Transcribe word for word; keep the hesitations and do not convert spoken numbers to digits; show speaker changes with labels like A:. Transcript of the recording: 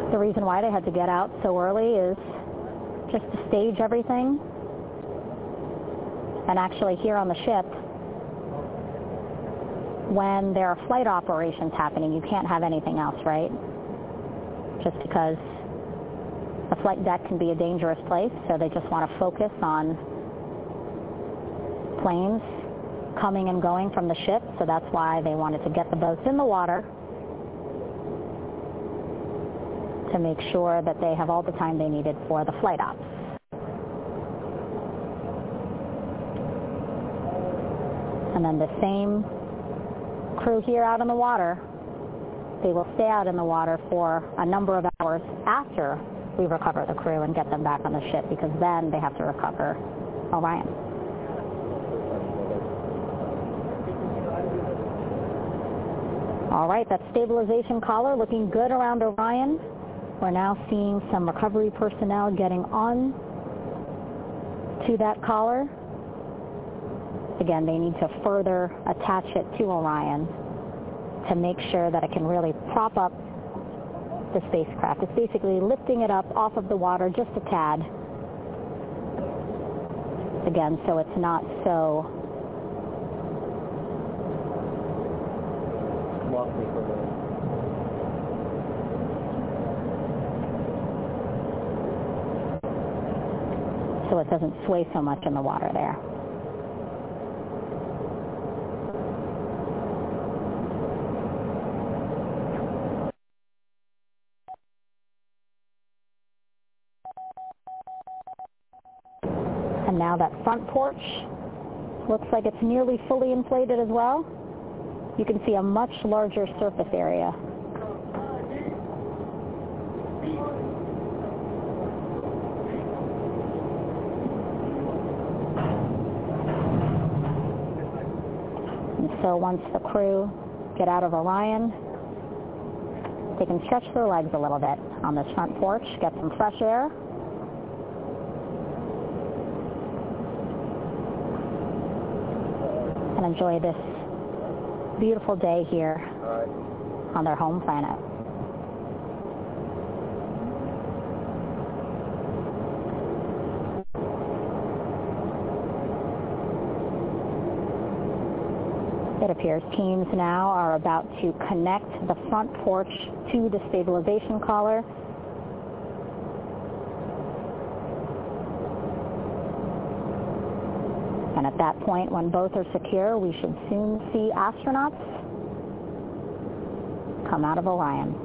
A: The reason why they had to get out so early is just to stage everything. And actually here on the ship, when there are flight operations happening, you can't have anything else, right? Just because the flight deck can be a dangerous place, so they just want to focus on planes coming and going from the ship, so that's why they wanted to get the boats in the water to make sure that they have all the time they needed for the flight ops. And then the same crew here out in the water, they will stay out in the water for a number of hours after we recover the crew and get them back on the ship, because then they have to recover Orion. All right, that stabilization collar looking good around Orion. We're now seeing some recovery personnel getting on to that collar. Again, they need to further attach it to Orion to make sure that it can really prop up the spacecraft. It's basically lifting it up off of the water just a tad. Again, so it's not so so it doesn't sway so much in the water there. And now that front porch looks like it's nearly fully inflated as well. You can see a much larger surface area. And so once the crew get out of Orion, they can stretch their legs a little bit on this front porch, get some fresh air. And enjoy this beautiful day here on their home planet. It appears teams now are about to connect the front porch to the stabilization collar. And at that point, when both are secure, we should soon see astronauts come out of Orion.